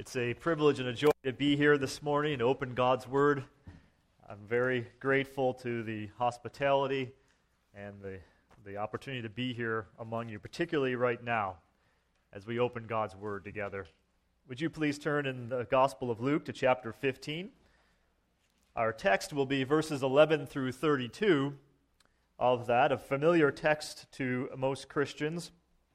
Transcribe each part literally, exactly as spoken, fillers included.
It's a privilege and a joy to be here this morning and open God's Word. I'm very grateful to the hospitality and the, the opportunity to be here among you, particularly right now as we open God's Word together. Would you please turn in the Gospel of Luke to chapter fifteen? Our text will be verses eleven through thirty-two of that, a familiar text to most Christians.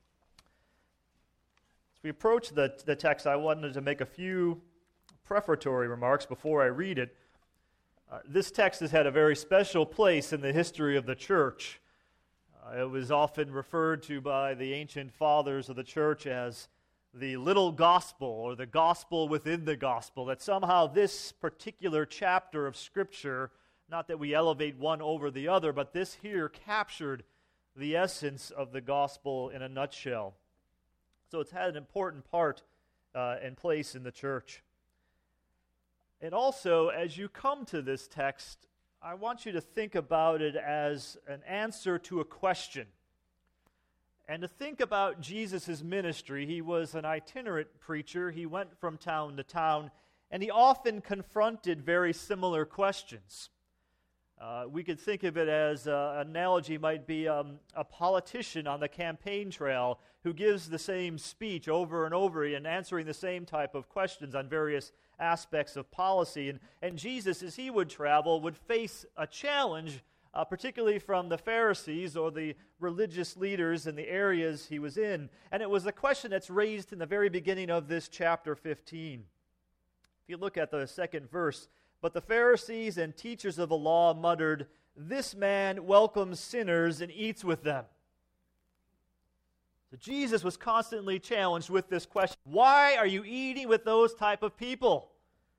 As we approach the, the text, I wanted to make a few prefatory remarks before I read it. Uh, this text has had a very special place in the history of the church. Uh, it was often referred to by the ancient fathers of the church as the little gospel, or the gospel within the gospel, that somehow this particular chapter of Scripture, not that we elevate one over the other, but this here captured the essence of the gospel in a nutshell. So it's had an important part uh, and place in the church. And also, as you come to this text, I want you to think about it as an answer to a question. And to think about Jesus' ministry. He was an itinerant preacher. He went from town to town, and he often confronted very similar questions. Uh, we could think of it as, uh, an analogy might be um, a politician on the campaign trail who gives the same speech over and over and answering the same type of questions on various aspects of policy. And, and Jesus, as he would travel, would face a challenge, uh, particularly from the Pharisees or the religious leaders in the areas he was in. And it was a question that's raised in the very beginning of this chapter fifteen. If you look at the second verse, "But the Pharisees and teachers of the law muttered, 'This man welcomes sinners and eats with them.'" So Jesus was constantly challenged with this question. Why are you eating with those type of people?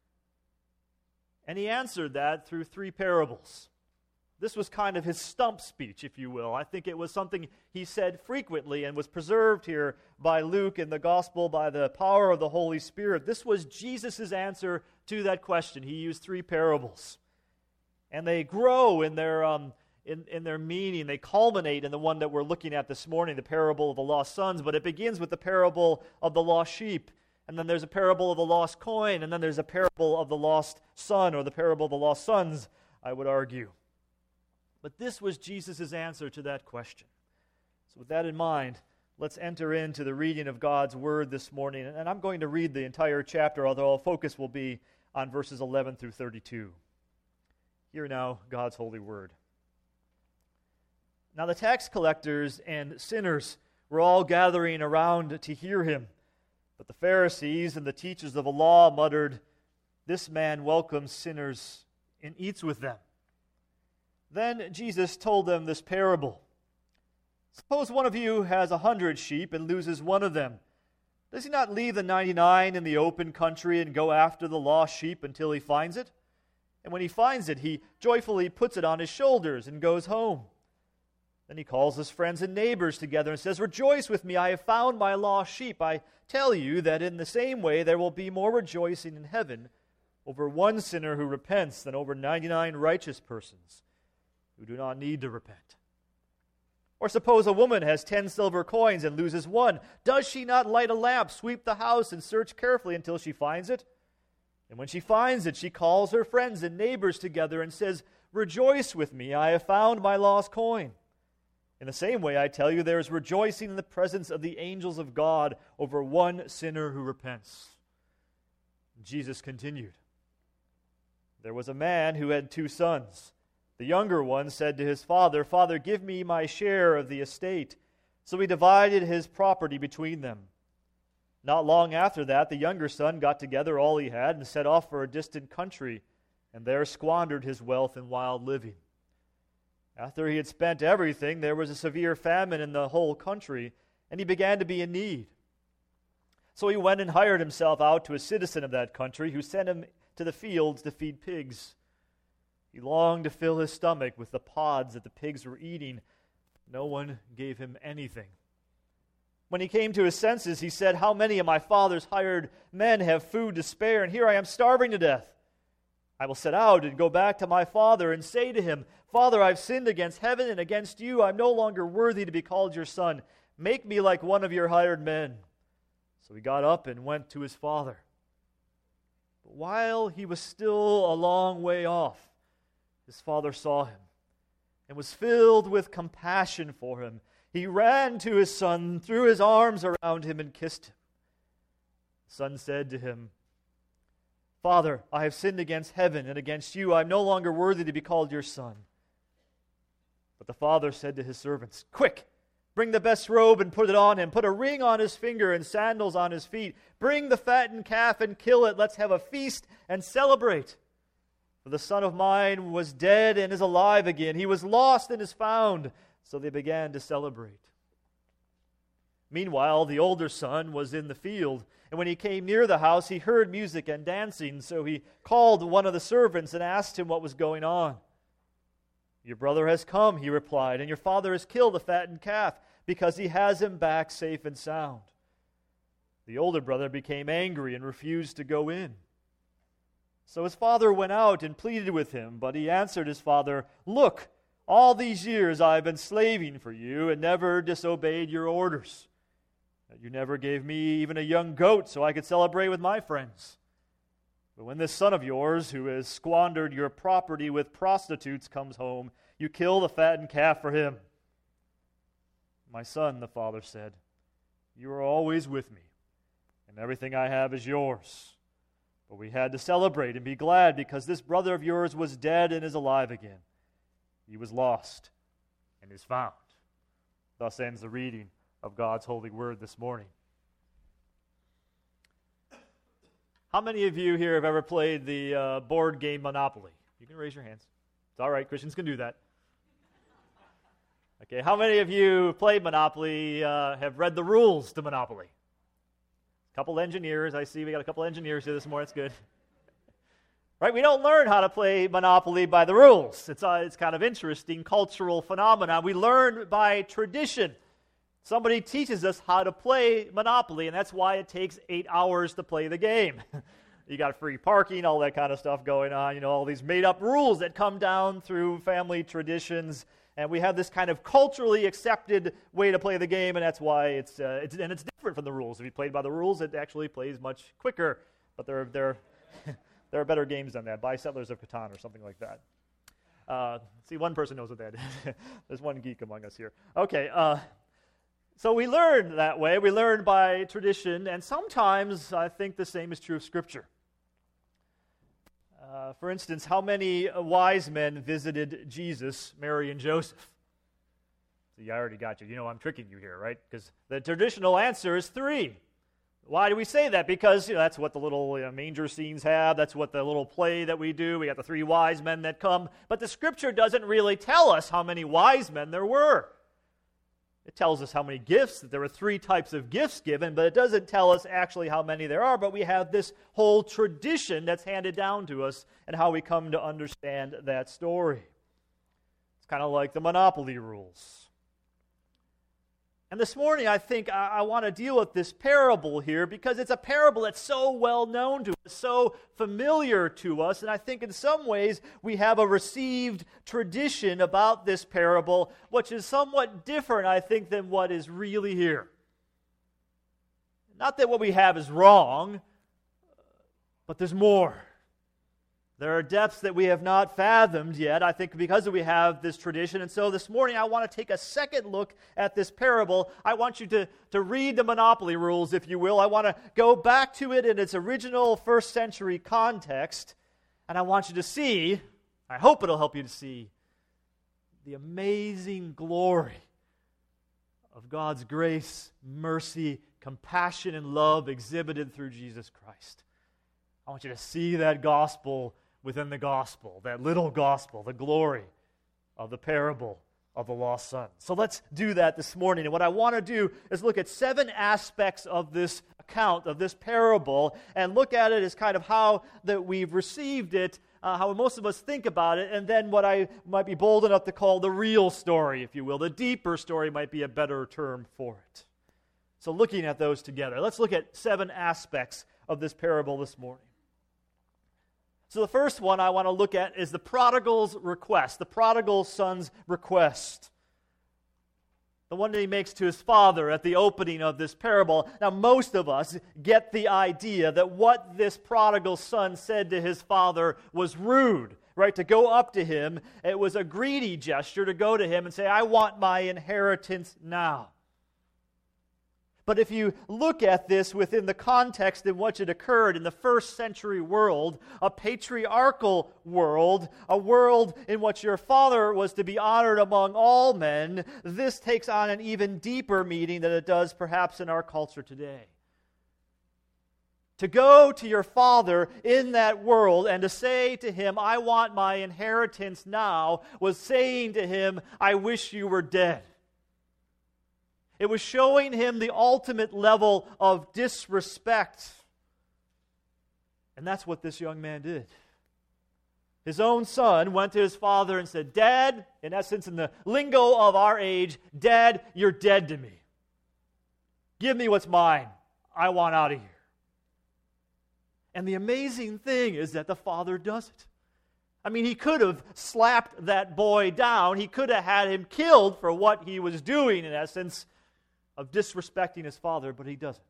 And he answered that through three parables. This was kind of his stump speech, if you will. I think it was something he said frequently and was preserved here by Luke in the Gospel by the power of the Holy Spirit. This was Jesus' answer to that question. He used three parables. And they grow in their um, in, in their meaning. They culminate in the one that we're looking at this morning, the parable of the lost sons. But it begins with the parable of the lost sheep. And then there's a parable of the lost coin. And then there's a parable of the lost son, or the parable of the lost sons, I would argue. But this was Jesus' answer to that question. So with that in mind, let's enter into the reading of God's Word this morning. And I'm going to read the entire chapter, although our focus will be on verses eleven through thirty-two. Hear now God's holy word. "Now the tax collectors and sinners were all gathering around to hear him. But the Pharisees and the teachers of the law muttered, 'This man welcomes sinners and eats with them.' Then Jesus told them this parable. 'Suppose one of you has a hundred sheep and loses one of them. Does he not leave the ninety-nine in the open country and go after the lost sheep until he finds it? And when he finds it, he joyfully puts it on his shoulders and goes home. Then he calls his friends and neighbors together and says, "Rejoice with me, I have found my lost sheep. I tell you that in the same way there will be more rejoicing in heaven over one sinner who repents than over ninety-nine righteous persons who do not need to repent. Or suppose a woman has ten silver coins and loses one. Does she not light a lamp, sweep the house, and search carefully until she finds it? And when she finds it, she calls her friends and neighbors together and says, 'Rejoice with me, I have found my lost coin.' In the same way, I tell you, there is rejoicing in the presence of the angels of God over one sinner who repents." Jesus continued, "There was a man who had two sons. The younger one said to his father, 'Father, give me my share of the estate.' So he divided his property between them. Not long after that, the younger son got together all he had and set off for a distant country, and there squandered his wealth in wild living. After he had spent everything, there was a severe famine in the whole country, and he began to be in need. So he went and hired himself out to a citizen of that country, who sent him to the fields to feed pigs. He longed to fill his stomach with the pods that the pigs were eating. No one gave him anything. When he came to his senses, he said, 'How many of my father's hired men have food to spare, and here I am starving to death? I will set out and go back to my father and say to him, Father, I've sinned against heaven and against you. I'm no longer worthy to be called your son. Make me like one of your hired men.' So he got up and went to his father. While he was still a long way off, his father saw him and was filled with compassion for him. He ran to his son, threw his arms around him, and kissed him. The son said to him, "Father, I have sinned against heaven and against you. I am no longer worthy to be called your son." But the father said to his servants, "Quick! Bring the best robe and put it on him. Put a ring on his finger and sandals on his feet. Bring the fattened calf and kill it. Let's have a feast and celebrate. For the son of mine was dead and is alive again. He was lost and is found." So they began to celebrate. Meanwhile, the older son was in the field, and when he came near the house, he heard music and dancing. So he called one of the servants and asked him what was going on. "Your brother has come," he replied, "and your father has killed the fattened calf, because he has him back safe and sound." The older brother became angry and refused to go in. So his father went out and pleaded with him, but he answered his father, "Look, all these years I have been slaving for you and never disobeyed your orders. You never gave me even a young goat so I could celebrate with my friends. But when this son of yours, who has squandered your property with prostitutes, comes home, you kill the fattened calf for him." "My son," the father said, "you are always with me, and everything I have is yours. But we had to celebrate and be glad because this brother of yours was dead and is alive again. He was lost and is found." Thus ends the reading of God's holy word this morning. How many of you here have ever played the uh, board game Monopoly? You can raise your hands. It's all right, Christians can do that. Okay, how many of you who played Monopoly uh, have read the rules to Monopoly? A couple engineers. I see we got a couple engineers here this morning. That's good. Right? We don't learn how to play Monopoly by the rules. It's, uh, it's kind of interesting cultural phenomenon. We learn by tradition. Somebody teaches us how to play Monopoly, and that's why it takes eight hours to play the game. You got free parking, all that kind of stuff going on, you know, all these made-up rules that come down through family traditions, and we have this kind of culturally accepted way to play the game, and that's why it's, uh, it's and it's different from the rules. If you played by the rules, it actually plays much quicker, but there, there, there are better games than that. Buy Settlers of Catan or something like that. Uh, see, one person knows what that is. There's one geek among us here. Okay, uh, so we learn that way. We learn by tradition, and sometimes I think the same is true of Scripture. Uh, for instance, how many wise men visited Jesus, Mary, and Joseph? See, I already got you. You know I'm tricking you here, right? Because the traditional answer is three. Why do we say that? Because you know, that's what the little you know, manger scenes have. That's what the little play that we do. We got the three wise men that come. But the Scripture doesn't really tell us how many wise men there were. It tells us how many gifts, that there were three types of gifts given, but it doesn't tell us actually how many there are. But we have this whole tradition that's handed down to us and how we come to understand that story. It's kind of like the Monopoly rules. And this morning, I think I, I want to deal with this parable here because it's a parable that's so well known to us, so familiar to us, and I think in some ways we have a received tradition about this parable, which is somewhat different, I think, than what is really here. Not that what we have is wrong, but there's more. There are depths that we have not fathomed yet, I think, because we have this tradition. And so this morning I want to take a second look at this parable. I want you to, to read the Monopoly rules, if you will. I want to go back to it in its original first century context. And I want you to see, I hope it'll help you to see, the amazing glory of God's grace, mercy, compassion, and love exhibited through Jesus Christ. I want you to see that gospel within the gospel, that little gospel, the glory of the parable of the lost son. So let's do that this morning. And what I want to do is look at seven aspects of this account, of this parable, and look at it as kind of how that we've received it, uh, how most of us think about it, and then what I might be bold enough to call the real story, if you will. The deeper story might be a better term for it. So looking at those together, let's look at seven aspects of this parable this morning. So the first one I want to look at is the prodigal's request, the prodigal son's request. the one that he makes to his father at the opening of this parable. Now, most of us get the idea that what this prodigal son said to his father was rude, right? To go up to him, it was a greedy gesture to go to him and say, I want my inheritance now. But if you look at this within the context in which it occurred in the first century world, a patriarchal world, a world in which your father was to be honored among all men, this takes on an even deeper meaning than it does perhaps in our culture today. To go to your father in that world and to say to him, I want my inheritance now, was saying to him, I wish you were dead. It was showing him the ultimate level of disrespect. And that's what this young man did. His own son went to his father and said, Dad, in essence, in the lingo of our age, Dad, you're dead to me. Give me what's mine. I want out of here. And the amazing thing is that the father does it. I mean, he could have slapped that boy down. He could have had him killed for what he was doing, in essence, of disrespecting his father, but he doesn't.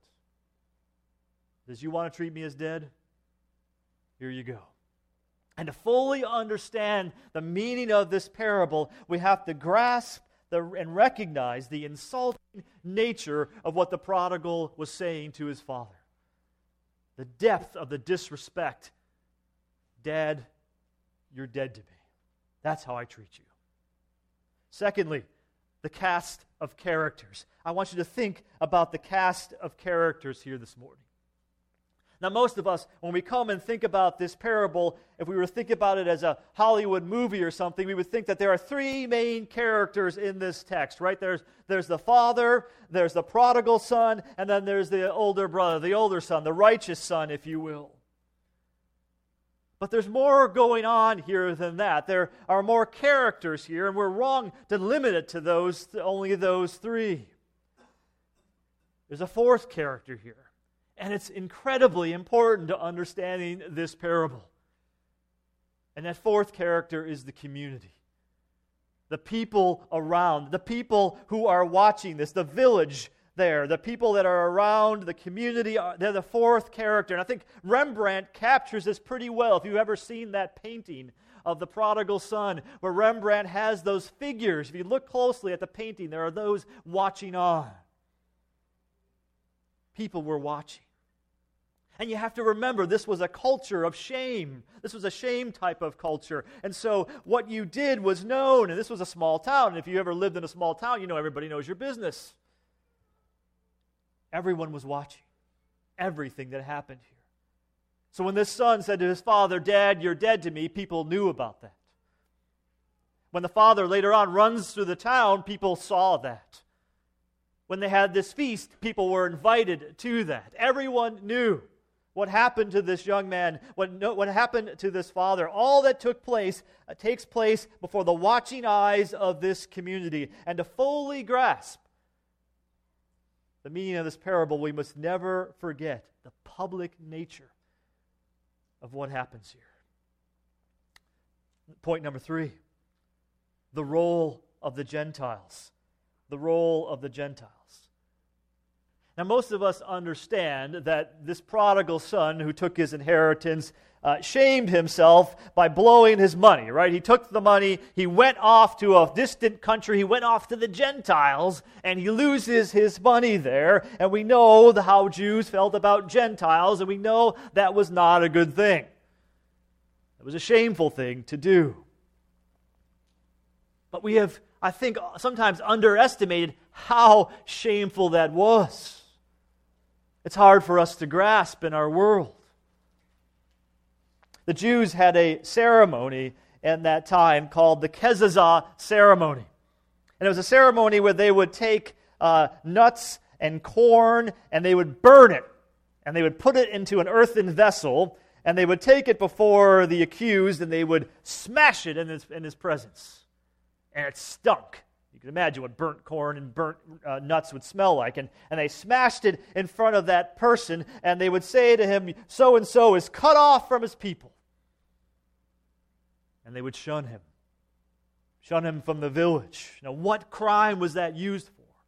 Does you want to treat me as dead? Here you go. And to fully understand the meaning of this parable, we have to grasp the, and recognize the insulting nature of what the prodigal was saying to his father. The depth of the disrespect. Dad, you're dead to me. That's how I treat you. Secondly, the cast of characters. I want you to think about the cast of characters here this morning. Now, most of us, when we come and think about this parable, if we were to think about it as a Hollywood movie or something, we would think that there are three main characters in this text, right? There's, there's the father, there's the prodigal son, and then there's the older brother, the older son, the righteous son, if you will. But there's more going on here than that. There are more characters here, and we're wrong to limit it to those, to only those three. There's a fourth character here, and it's incredibly important to understanding this parable. And that fourth character is the community. The people around, the people who are watching this, the village there, the people that are around, the community, they're the fourth character. And I think Rembrandt captures this pretty well. If you've ever seen that painting of the prodigal son, where Rembrandt has those figures, if you look closely at the painting, there are those watching on. People were watching. And you have to remember, this was a culture of shame. This was a shame type of culture. And so what you did was known, and this was a small town. And if you ever lived in a small town, you know everybody knows your business. Everyone was watching everything that happened here. So when this son said to his father, Dad, you're dead to me, people knew about that. When the father later on runs through the town, people saw that. When they had this feast, people were invited to that. Everyone knew what happened to this young man, what, what happened to this father. All that took place uh, takes place before the watching eyes of this community. And to fully grasp the meaning of this parable, we must never forget the public nature of what happens here. Point number three, the role of the Gentiles. The role of the Gentiles. Now, most of us understand that this prodigal son who took his inheritance uh, shamed himself by blowing his money, right? He took the money, he went off to a distant country, he went off to the Gentiles, and he loses his money there. And we know the, how Jews felt about Gentiles, and we know that was not a good thing. It was a shameful thing to do. But we have, I think, sometimes underestimated how shameful that was. It's hard for us to grasp in our world. The Jews had a ceremony in that time called the Kezazah ceremony. And it was a ceremony where they would take uh, nuts and corn and they would burn it. And they would put it into an earthen vessel and they would take it before the accused and they would smash it in his, in his presence. And it stunk. You can imagine what burnt corn and burnt uh, nuts would smell like. And, and they smashed it in front of that person, and they would say to him, so-and-so is cut off from his people. And they would shun him. Shun him from the village. Now, what crime was that used for?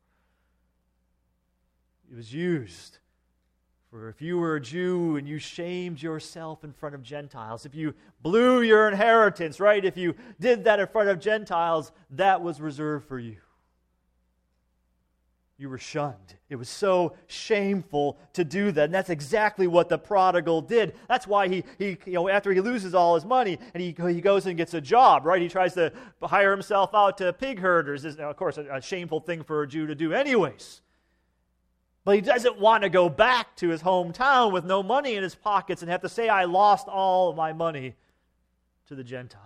it was used. For if you were a Jew and you shamed yourself in front of Gentiles, if you blew your inheritance, right? If you did that in front of Gentiles, that was reserved for you. You were shunned. It was so shameful to do that. And that's exactly what the prodigal did. That's why he, he you know, after he loses all his money and he, he goes and gets a job, right? He tries to hire himself out to pig herders. It's, of course, a, a shameful thing for a Jew to do anyways. But he doesn't want to go back to his hometown with no money in his pockets and have to say, I lost all of my money to the Gentiles.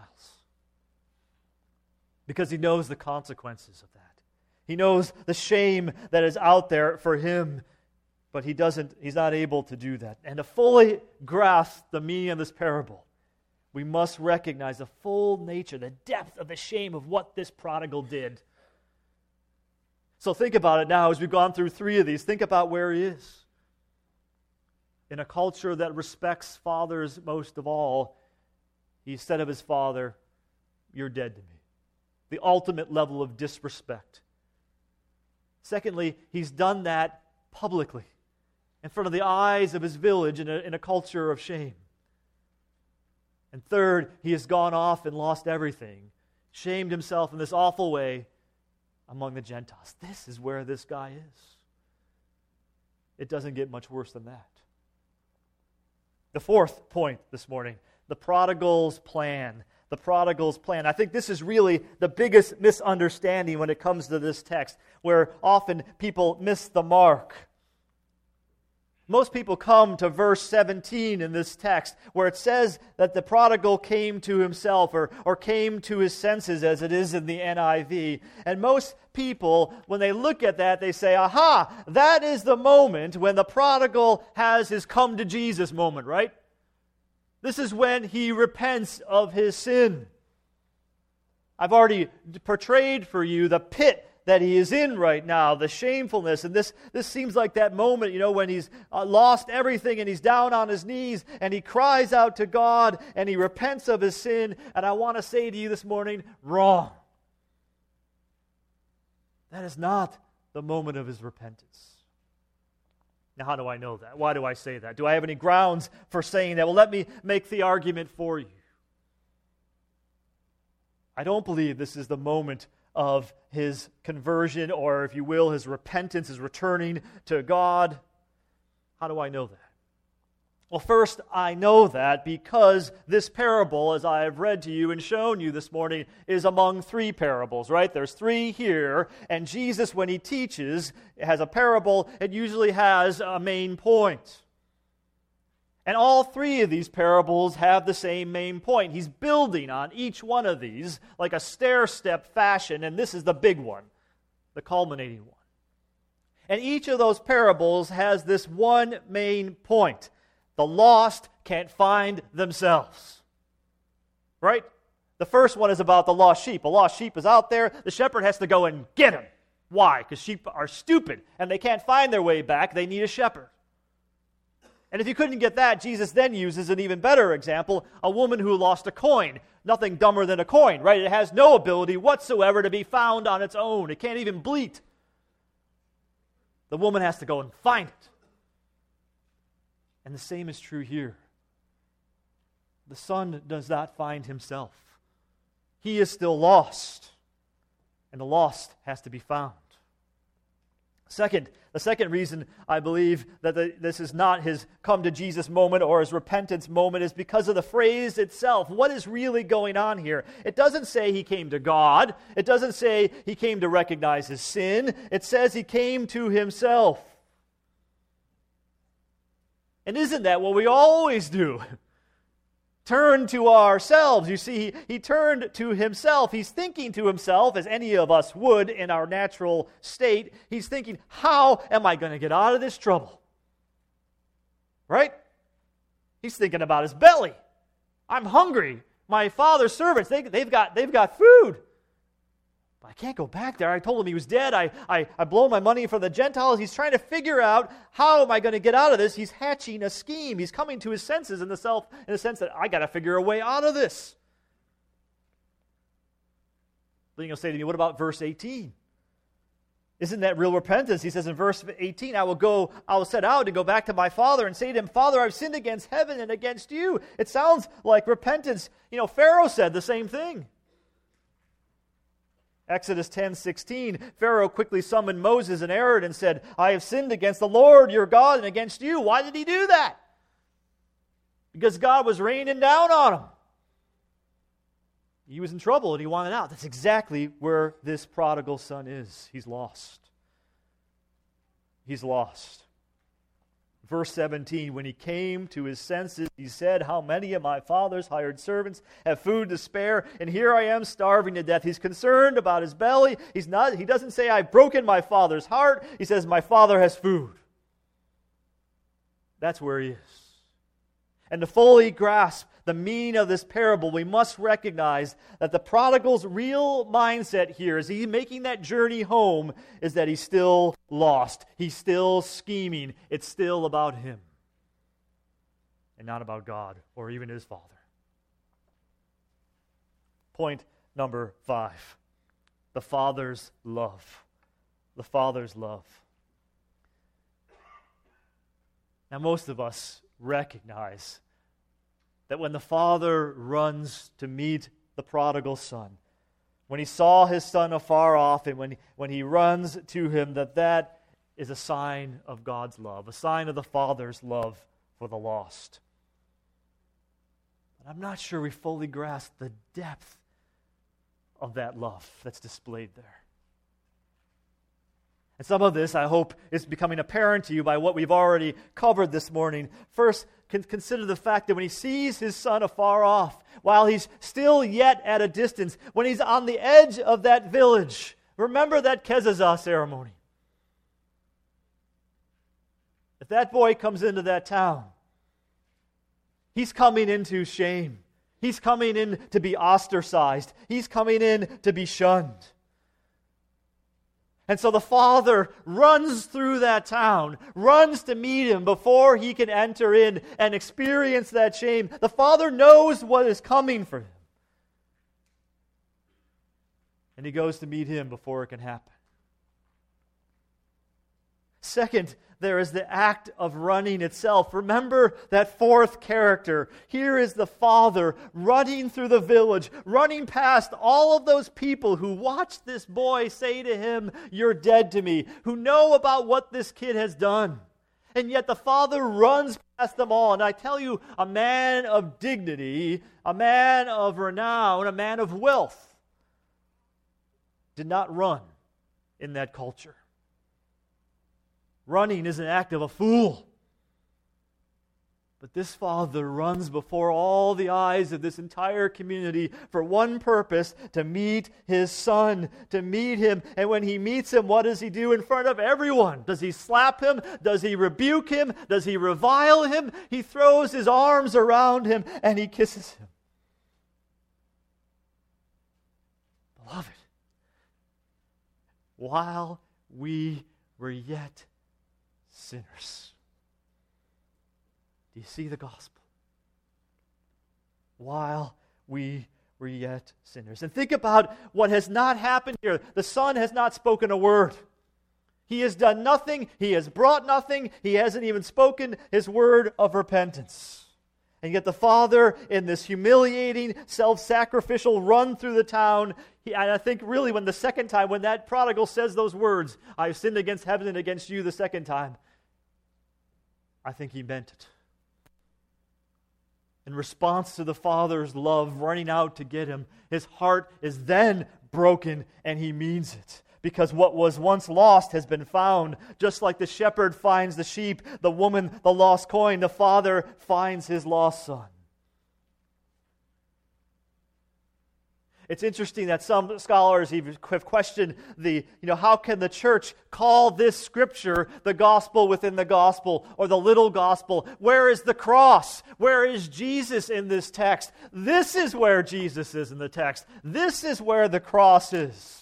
Because he knows the consequences of that. He knows the shame that is out there for him, but he doesn't, he's not able to do that. And to fully grasp the meaning of this parable, we must recognize the full nature, the depth of the shame of what this prodigal did. So think about it now as we've gone through three of these. Think about where he is. In a culture that respects fathers most of all, he said of his father, "You're dead to me." The ultimate level of disrespect. Secondly, he's done that publicly, in front of the eyes of his village in a, in a culture of shame. And third, he has gone off and lost everything, shamed himself in this awful way among the Gentiles. This is where this guy is. It doesn't get much worse than that. The fourth point this morning, the prodigal's plan. The prodigal's plan. I think this is really the biggest misunderstanding when it comes to this text, where often people miss the mark. Most people come to verse seventeen in this text, where it says that the prodigal came to himself, or, or came to his senses, as it is in the N I V. And most people, when they look at that, they say, aha, that is the moment when the prodigal has his come to Jesus moment, right? This is when he repents of his sin. I've already portrayed for you the pit that he is in right now, the shamefulness. And this, this seems like that moment, you know, when he's uh, lost everything and he's down on his knees and he cries out to God and he repents of his sin. And I want to say to you this morning, wrong. That is not the moment of his repentance. Now, how do I know that? Why do I say that? Do I have any grounds for saying that? Well, let me make the argument for you. I don't believe this is the moment of his conversion, or if you will, his repentance, his returning to God. How do I know that? Well, first, I know that because this parable, as I have read to you and shown you this morning, is among three parables, right? There's three here, and Jesus, when he teaches, has a parable, it usually has a main point. And all three of these parables have the same main point. He's building on each one of these like a stair-step fashion, and this is the big one, the culminating one. And each of those parables has this one main point. The lost can't find themselves. Right? The first one is about the lost sheep. A lost sheep is out there. The shepherd has to go and get him. Why? Because sheep are stupid, and they can't find their way back. They need a shepherd. And if you couldn't get that, Jesus then uses an even better example, a woman who lost a coin. Nothing dumber than a coin, right? It has no ability whatsoever to be found on its own. It can't even bleat. The woman has to go and find it. And the same is true here. The son does not find himself. He is still lost, and the lost has to be found. Second, the second reason I believe that the, this is not his come to Jesus moment or his repentance moment is because of the phrase itself. What is really going on here? It doesn't say he came to God. It doesn't say he came to recognize his sin. It says he came to himself. And isn't that what we always do? Turn to ourselves. You see, he, he turned to himself. He's thinking to himself, as any of us would in our natural state. He's thinking, how am I going to get out of this trouble? Right? He's thinking about his belly. I'm hungry. My father's servants, they, they've got, they've got food. But I can't go back there. I told him he was dead. I, I, I blow my money for the Gentiles. He's trying to figure out, how am I going to get out of this? He's hatching a scheme. He's coming to his senses in the self, in the sense that I got to figure a way out of this. Then you'll say to me, what about verse eighteen? Isn't that real repentance? He says in verse eighteen, I will go, I will set out and go back to my father and say to him, Father, I've sinned against heaven and against you. It sounds like repentance. You know, Pharaoh said the same thing. Exodus ten sixteen, Pharaoh quickly summoned Moses and Aaron and said, I have sinned against the Lord your God and against you. Why did he do that? Because God was raining down on him. He was in trouble and he wanted out. That's exactly where this prodigal son is. He's lost. He's lost. Verse seventeen, when he came to his senses, he said, how many of my father's hired servants have food to spare, and here I am starving to death. He's concerned about his belly. He's not, he doesn't say, I've broken my father's heart. He says, my father has food. That's where he is. And to fully grasp the meaning of this parable, we must recognize that the prodigal's real mindset here, as he's making that journey home, is that he's still lost. He's still scheming. It's still about him and not about God or even his Father. Point number five, the Father's love. The Father's love. Now, most of us recognize that when the father runs to meet the prodigal son, when he saw his son afar off, and when, when he runs to him, that that is a sign of God's love, a sign of the Father's love for the lost. But I'm not sure we fully grasp the depth of that love that's displayed there. And some of this, I hope, is becoming apparent to you by what we've already covered this morning. First, consider the fact that when he sees his son afar off, while he's still yet at a distance, when he's on the edge of that village, remember that Kezazah ceremony. If that boy comes into that town, he's coming into shame. He's coming in to be ostracized. He's coming in to be shunned. And so the father runs through that town, runs to meet him before he can enter in and experience that shame. The father knows what is coming for him. And he goes to meet him before it can happen. Second, there is the act of running itself. Remember that fourth character. Here is the father running through the village, running past all of those people who watched this boy say to him, "You're dead to me," who know about what this kid has done. And yet the father runs past them all. And I tell you, a man of dignity, a man of renown, a man of wealth did not run in that culture. Running is an act of a fool. But this father runs before all the eyes of this entire community for one purpose, to meet his son, to meet him. And when he meets him, what does he do in front of everyone? Does he slap him? Does he rebuke him? Does he revile him? He throws his arms around him and he kisses him. Beloved, while we were yet sinners. Do you see the gospel? While we were yet sinners. And think about what has not happened here. The son has not spoken a word. He has done nothing. He has brought nothing. He hasn't even spoken his word of repentance. And yet the father, in this humiliating, self-sacrificial run through the town, he, and I think really when the second time, when that prodigal says those words, "I've sinned against heaven and against you," the second time, I think he meant it. In response to the father's love running out to get him, his heart is then broken and he means it. Because what was once lost has been found. Just like the shepherd finds the sheep, the woman the lost coin, the father finds his lost son. It's interesting that some scholars have questioned the, you know, how can the church call this scripture the gospel within the gospel, or the little gospel? Where is the cross? Where is Jesus in this text? This is where Jesus is in the text. This is where the cross is.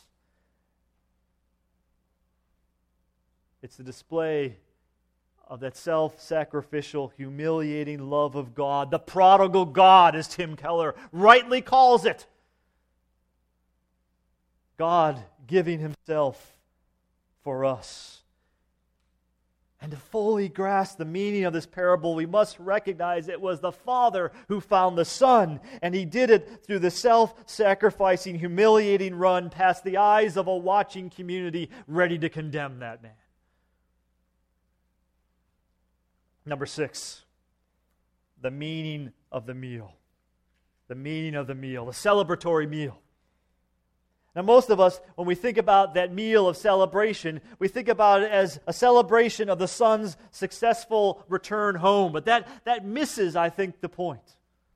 It's the display of that self-sacrificial, humiliating love of God. The prodigal God, as Tim Keller rightly calls it. God giving himself for us. And to fully grasp the meaning of this parable, we must recognize it was the Father who found the Son, and He did it through the self-sacrificing, humiliating run past the eyes of a watching community ready to condemn that man. Number six, the meaning of the meal. The meaning of the meal, the celebratory meal. Now, most of us, when we think about that meal of celebration, we think about it as a celebration of the son's successful return home. But that, that misses, I think, the point.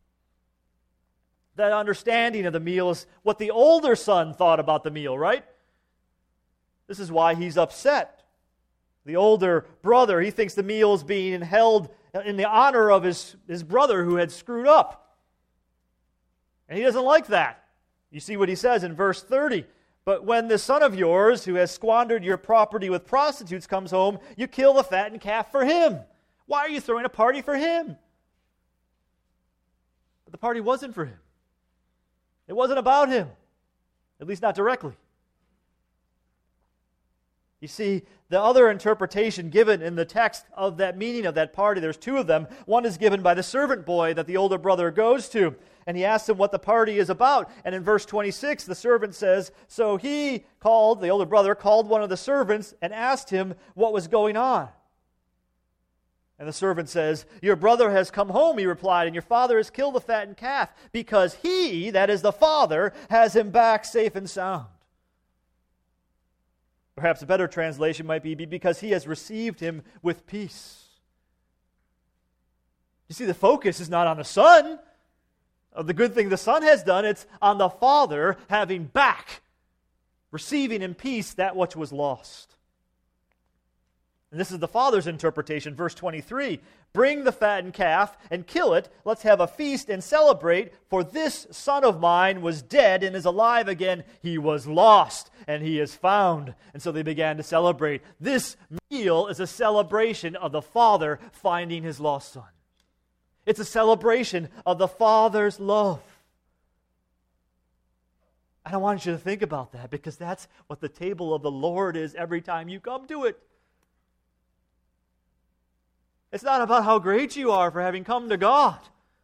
That understanding of the meal is what the older son thought about the meal, right? This is why he's upset. The older brother, he thinks the meal is being held in the honor of his, his brother who had screwed up. And he doesn't like that. You see what he says in verse thirty. But when the son of yours, who has squandered your property with prostitutes, comes home, you kill the fattened calf for him. Why are you throwing a party for him? But the party wasn't for him. It wasn't about him. At least not directly. You see, the other interpretation given in the text of that meaning of that party, there's two of them. One is given by the servant boy that the older brother goes to, and he asks him what the party is about. And in verse twenty-six, the servant says, so he called, the older brother called one of the servants and asked him what was going on. And the servant says, your brother has come home, he replied, and your father has killed the fattened calf, because he, that is the father, has him back safe and sound. Perhaps a better translation might be because he has received him with peace. You see, the focus is not on the son, of the good thing the son has done. It's on the father having back, receiving in peace that which was lost. And this is the father's interpretation, verse twenty-three. Bring the fattened calf and kill it. Let's have a feast and celebrate. For this son of mine was dead and is alive again. He was lost and he is found. And so they began to celebrate. This meal is a celebration of the father finding his lost son. It's a celebration of the father's love. And I want you to think about that, because that's what the table of the Lord is every time you come to it. It's not about how great you are for having come to God.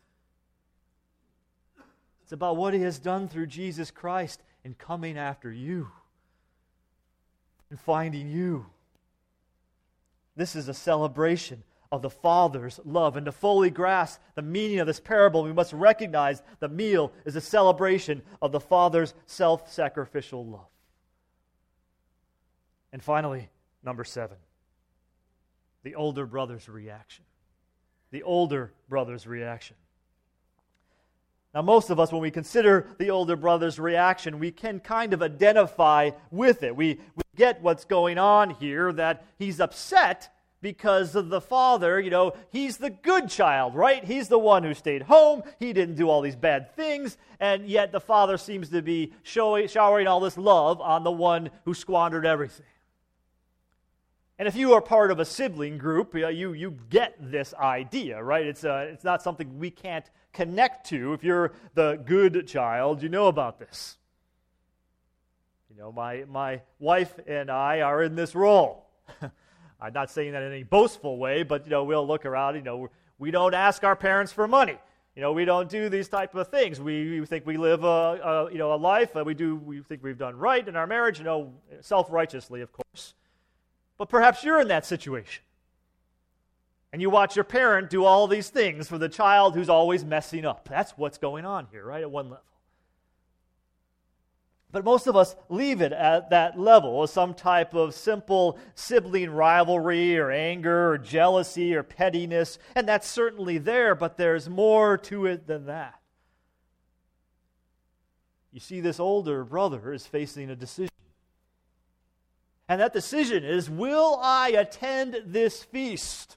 It's about what He has done through Jesus Christ in coming after you and finding you. This is a celebration of the Father's love. And to fully grasp the meaning of this parable, we must recognize the meal is a celebration of the Father's self-sacrificial love. And finally, number seven. The older brother's reaction. The older brother's reaction. Now, most of us, when we consider the older brother's reaction, we can kind of identify with it. We, we get what's going on here, that he's upset because of the father. You know, he's the good child, right? He's the one who stayed home. He didn't do all these bad things. And yet the father seems to be showing, showering all this love on the one who squandered everything. And if you are part of a sibling group, you, you get this idea, right? It's, uh, it's not something we can't connect to. If you're the good child, you know about this. You know, my, my wife and I are in this role. I'm not saying that in any boastful way, but, you know, we'll look around, you know, we don't ask our parents for money. You know, we don't do these type of things. We, we think we live a, a, you know, a life, uh, we do, we think we've done right in our marriage, you know, self-righteously, of course. But perhaps you're in that situation. And you watch your parent do all these things for the child who's always messing up. That's what's going on here, right, at one level. But most of us leave it at that level as some type of simple sibling rivalry or anger or jealousy or pettiness. And that's certainly there, but there's more to it than that. You see, this older brother is facing a decision. And that decision is, will I attend this feast?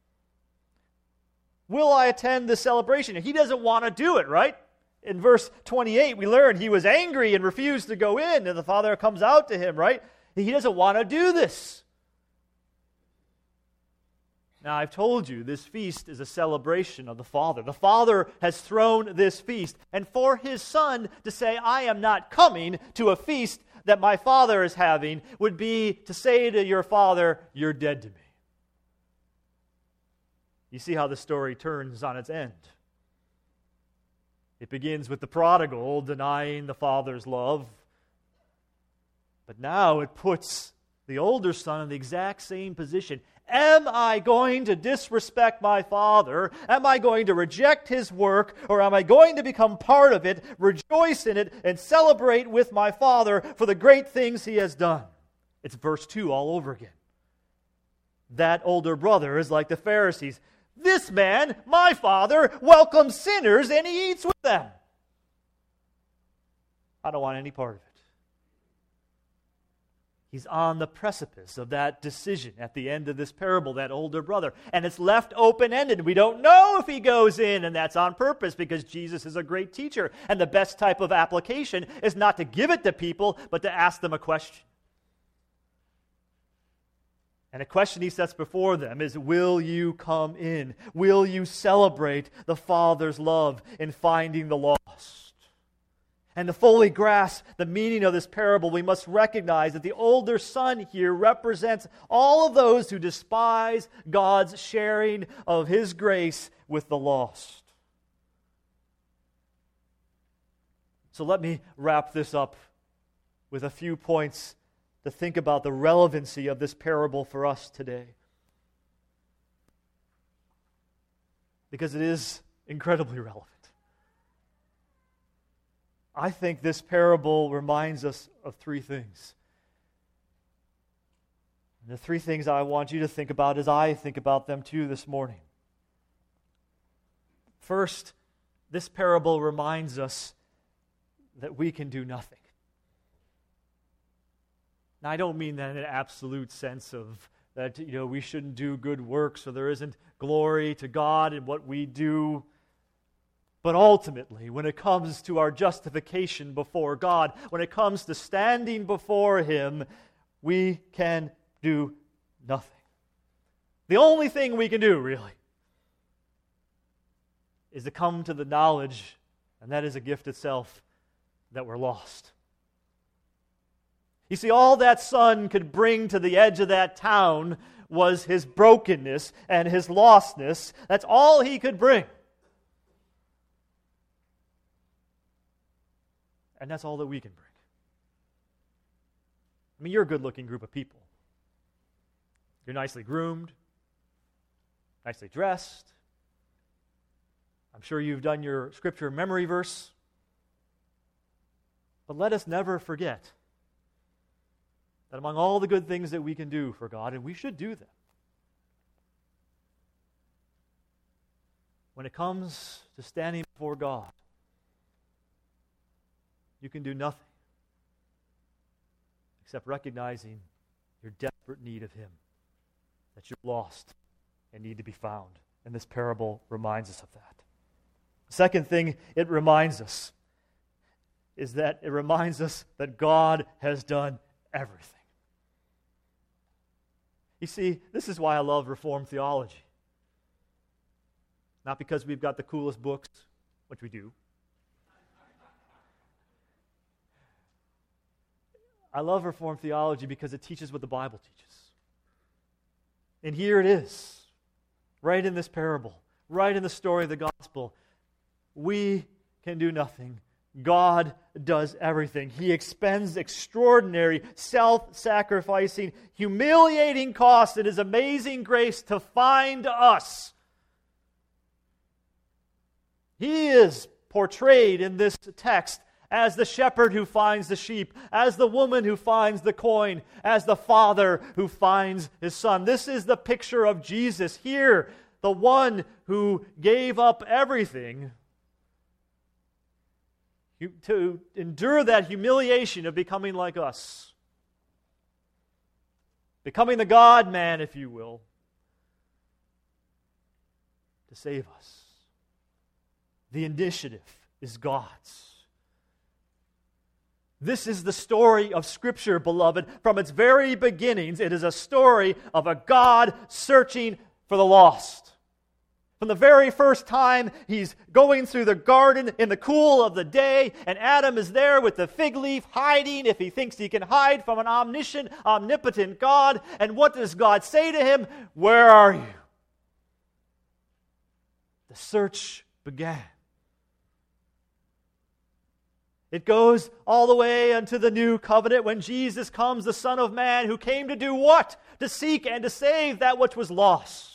Will I attend this celebration? And he doesn't want to do it, right? In verse twenty-eight, we learn he was angry and refused to go in, and the father comes out to him, right? He doesn't want to do this. Now, I've told you, this feast is a celebration of the Father. The Father has thrown this feast. And for His Son to say, I am not coming to a feast that my Father is having, would be to say to your Father, you're dead to me. You see how the story turns on its end. It begins with the prodigal denying the Father's love. But now it puts the older son in the exact same position. Am I going to disrespect my Father? Am I going to reject His work? Or am I going to become part of it, rejoice in it, and celebrate with my Father for the great things He has done? It's verse two all over again. That older brother is like the Pharisees. This man, my Father, welcomes sinners and He eats with them. I don't want any part of it. He's on the precipice of that decision at the end of this parable, that older brother. And it's left open-ended. We don't know if he goes in, and that's on purpose because Jesus is a great teacher. And the best type of application is not to give it to people, but to ask them a question. And a question he sets before them is, will you come in? Will you celebrate the Father's love in finding the lost? And to fully grasp the meaning of this parable, we must recognize that the older son here represents all of those who despise God's sharing of His grace with the lost. So let me wrap this up with a few points to think about the relevancy of this parable for us today. Because it is incredibly relevant. I think this parable reminds us of three things. And the three things I want you to think about as I think about them too this morning. First, this parable reminds us that we can do nothing. Now, I don't mean that in an absolute sense of that, you know, we shouldn't do good works or there isn't glory to God in what we do. But ultimately, when it comes to our justification before God, when it comes to standing before Him, we can do nothing. The only thing we can do, really, is to come to the knowledge, and that is a gift itself, that we're lost. You see, all that son could bring to the edge of that town was his brokenness and his lostness. That's all he could bring. And that's all that we can bring. I mean, you're a good-looking group of people. You're nicely groomed, nicely dressed. I'm sure you've done your scripture memory verse. But let us never forget that among all the good things that we can do for God, and we should do them, when it comes to standing before God, you can do nothing except recognizing your desperate need of Him, that you're lost and need to be found. And this parable reminds us of that. The second thing it reminds us is that it reminds us that God has done everything. You see, this is why I love Reformed theology. Not because we've got the coolest books, which we do. I love Reformed theology because it teaches what the Bible teaches. And here it is, right in this parable, right in the story of the gospel. We can do nothing. God does everything. He expends extraordinary, self-sacrificing, humiliating costs in His amazing grace to find us. He is portrayed in this text as the shepherd who finds the sheep, as the woman who finds the coin, as the father who finds his son. This is the picture of Jesus here, the one who gave up everything to endure that humiliation of becoming like us. Becoming the God-man, if you will, to save us. The initiative is God's. This is the story of Scripture, beloved. From its very beginnings, it is a story of a God searching for the lost. From the very first time he's going through the garden in the cool of the day, and Adam is there with the fig leaf hiding if he thinks he can hide from an omniscient, omnipotent God. And what does God say to him? Where are you? The search began. It goes all the way unto the new covenant when Jesus comes, the Son of Man, who came to do what? To seek and to save that which was lost.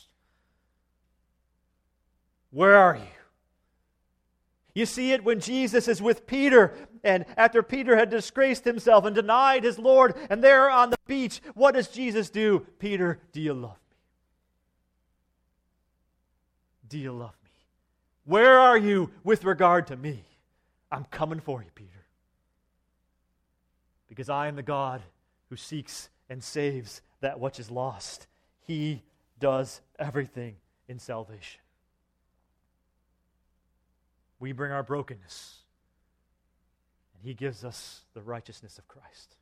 Where are you? You see it when Jesus is with Peter, and after Peter had disgraced himself and denied his Lord, and there on the beach, what does Jesus do? Peter, do you love me? Do you love me? Where are you with regard to me? I'm coming for you, Peter. Because I am the God who seeks and saves that which is lost. He does everything in salvation. We bring our brokenness, and He gives us the righteousness of Christ.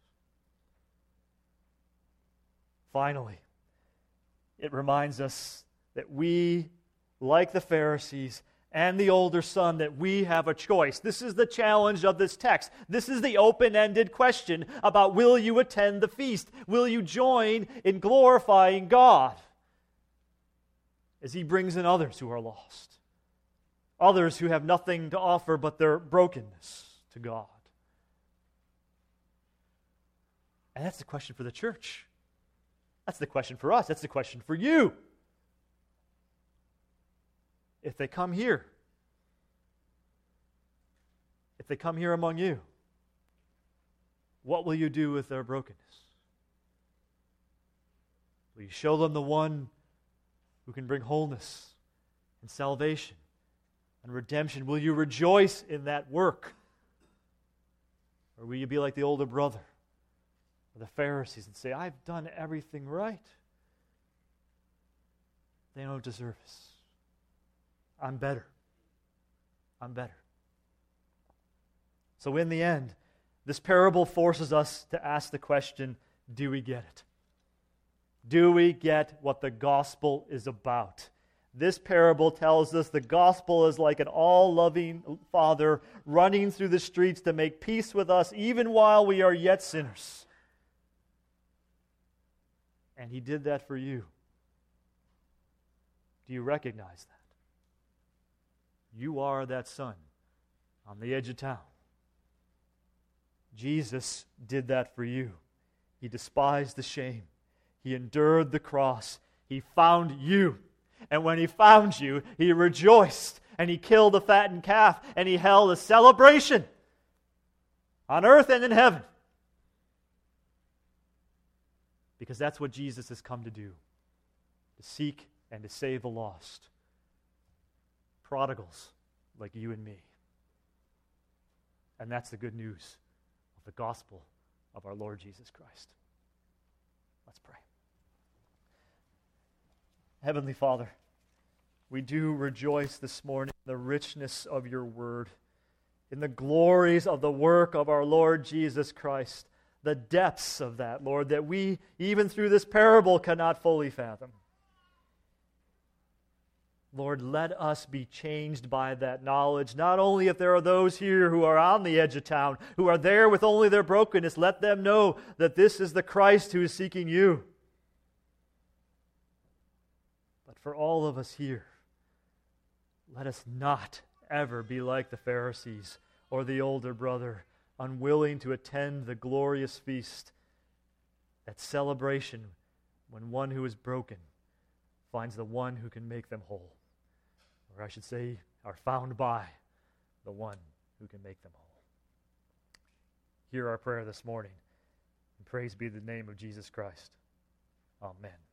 Finally, it reminds us that we, like the Pharisees and the older son, that we have a choice. This is the challenge of this text. This is the open-ended question about, will you attend the feast? Will you join in glorifying God as He brings in others who are lost? Others who have nothing to offer but their brokenness to God. And that's the question for the church. That's the question for us. That's the question for you. If they come here, if they come here among you, what will you do with their brokenness? Will you show them the one who can bring wholeness and salvation and redemption? Will you rejoice in that work? Or will you be like the older brother or the Pharisees and say, I've done everything right? They don't deserve us. I'm better. I'm better. So in the end, this parable forces us to ask the question, do we get it? Do we get what the gospel is about? This parable tells us the gospel is like an all-loving Father running through the streets to make peace with us even while we are yet sinners. And He did that for you. Do you recognize that? You are that son on the edge of town. Jesus did that for you. He despised the shame. He endured the cross. He found you. And when He found you, He rejoiced, and He killed a fattened calf, and He held a celebration on earth and in heaven. Because that's what Jesus has come to do, to seek and to save the lost. Prodigals like you and me. And that's the good news of the gospel of our Lord Jesus Christ. Let's pray. Heavenly Father, we do rejoice this morning in the richness of your word, in the glories of the work of our Lord Jesus Christ, the depths of that, Lord, that we, even through this parable, cannot fully fathom. Lord, let us be changed by that knowledge. Not only if there are those here who are on the edge of town, who are there with only their brokenness, let them know that this is the Christ who is seeking you. But for all of us here, let us not ever be like the Pharisees or the older brother, unwilling to attend the glorious feast, that celebration when one who is broken finds the one who can make them whole. Or I should say, are found by the one who can make them whole. Hear our prayer this morning, and praise be the name of Jesus Christ. Amen.